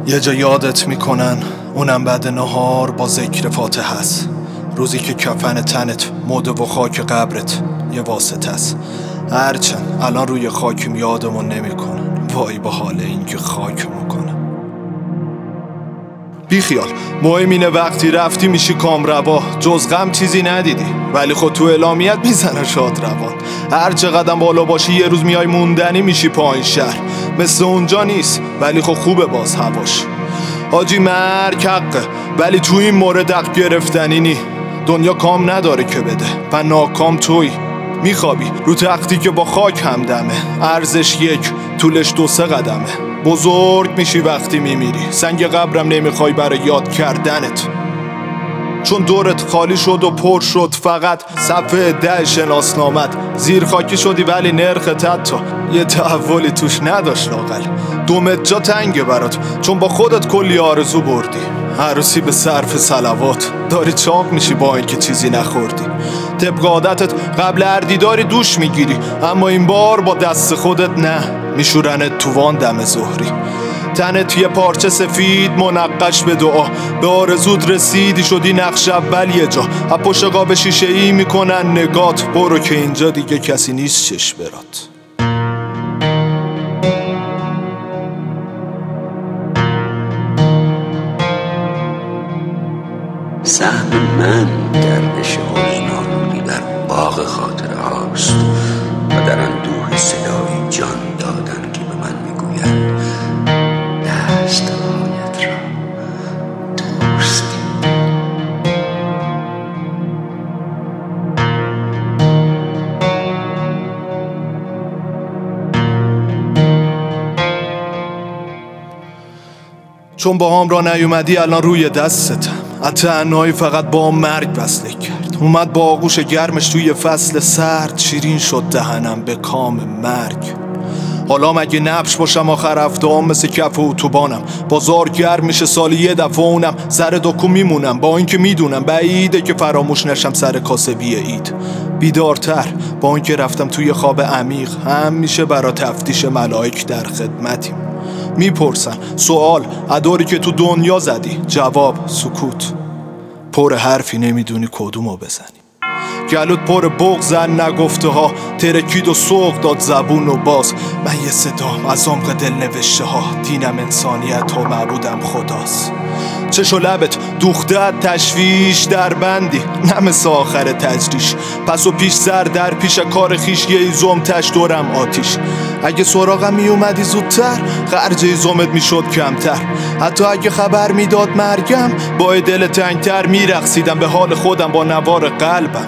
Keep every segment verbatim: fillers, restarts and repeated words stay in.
یه جا یادت میکنن، اونم بعد نهار با ذکر فاتحه است. روزی که کفن تنت مرده و خاک قبرت یه واسطه است. هرچند الان روی خاکیم یادمون نمیکنن، وای با حال این که خاک میکنن. بی خیال، مهم اینه وقتی رفتی میشی کام روا، جز غم چیزی ندیدی، ولی خود تو اعلامیت میزنه شاد روان. هر چقدر بالا باشی یه روز میای موندنی میشی پایین شهر. مثل اونجا نیست ولی خب خوبه باز هواش. حاجی مرگ حقه ولی تو این مورد حق گرفتنی نی. دنیا کام نداره که بده و ناکام توی میخوابی رو تختی که با خاک همدمه. ارزش یک، طولش دو سه قدمه. بزرگ میشی وقتی میمیری، سنگ قبرم نمیخوای برای یاد کردنت، چون دورت خالی شد و پر شد فقط صفحه ده شناسنامت. زیر خاکی شدی ولی نرخت حتی یه تحولی توش نداشت لاقل. دومت جا تنگه برات چون با خودت کلی آرزو بردی. عروسی به صرف صلوات داری چاق میشی با اینکه چیزی نخوردی. طبق عادتت قبل هر دیداری دوش میگیری، اما این بار با دست خودت نه، میشورنت تو وان دم ظهری. تنت یه پارچه سفید منقش به دعا، به آرزود رسیدی شدی نقش اول یه جا. از پشت قاب شیشه ای میکنن نگات، برو که اینجا دیگه کسی نیست چش برات. سهم من گردش حزن آلودی در باغ خاطره هاست و در اندوه صدایی جان دادن که به من میگوید دستهایت را دوست. چون با هم را نیومدی الان روی دستتم، تنهایی فقط با مرگ وصله کرد. اومد با آغوش گرمش توی فصل سرد، شیرین شد دهنم به کام مرگ. حالا مگه نبش باشم آخر هفته هم مثل کف اتوبانم. بازار گرم میشه سالی یه دفعه اونم سر دکو میمونم، با اینکه میدونم بعیده که فراموش نشم سر کاسبی عید. بیدارتر با اینکه رفتم توی خواب عمیق، هم میشه برا تفتیش ملائک در خدمتیم. میپرسن سوال اداری که تو دنیا زدی، جواب سکوت. پر حرفی نمیدونی کدومو بزنی. گلوت پر بغضن نگفته ها، ترکید و سوق داد زبون و باز. من یه صدام از عمق دل نوشته ها، دینم انسانیت و معبودم خداست. چش و لبت دوختت تشویش در بندی، نه مثل آخر تجریش. پس و پیش سر در پیش کار خیش، یه ایزوم تش دورم آتیش. اگه سراغم می اومدی زودتر، خرج ایزومت می شد کمتر. حتی اگه خبر میداد مرگم، با دل تنگتر می رقصیدم به حال خودم با نوار قلبم.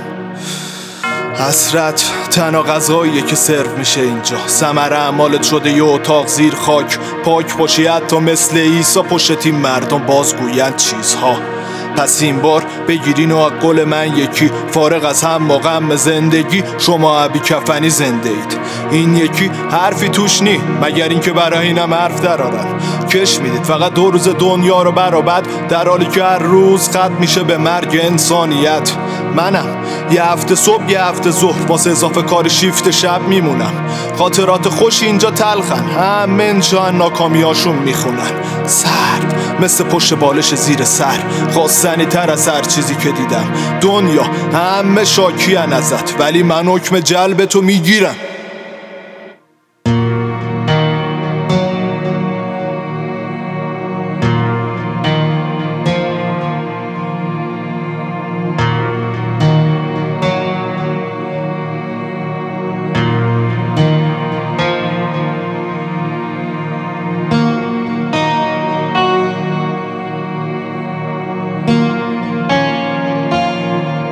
حسرت تنها غذاییه که سرو میشه اینجا. ثمره اعمالت شده یه اتاق زیر خاک، پاک باشی حتی مثل عیسی پشت این مردم بازگویند چیزها. پس این بار بگیرین و قول من یکی، فارغ از هم و غم زندگی شما عبی کفنی زنده اید. این یکی حرفی توش نی مگر این که برای اینم حرف درارن. کش میدید فقط دو روز دنیا رو برابد، در حالی که هر روز ختم میشه به مرگ انسانیت. منم یه هفته صبح یه هفته ظهر واسه اضافه کار شیفت شب میمونم. خاطرات خوش اینجا تلخن، همه جا ناکامیاشون میخونن. سرد مثل پشت بالش زیر سر، خواستنی تر از هر چیزی که دیدم. دنیا همه شاکیان ازت، ولی من حکم جلب تو میگیرم.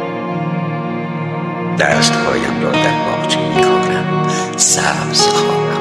دستهایم را در باغچه می‌کارم، سبز خواهم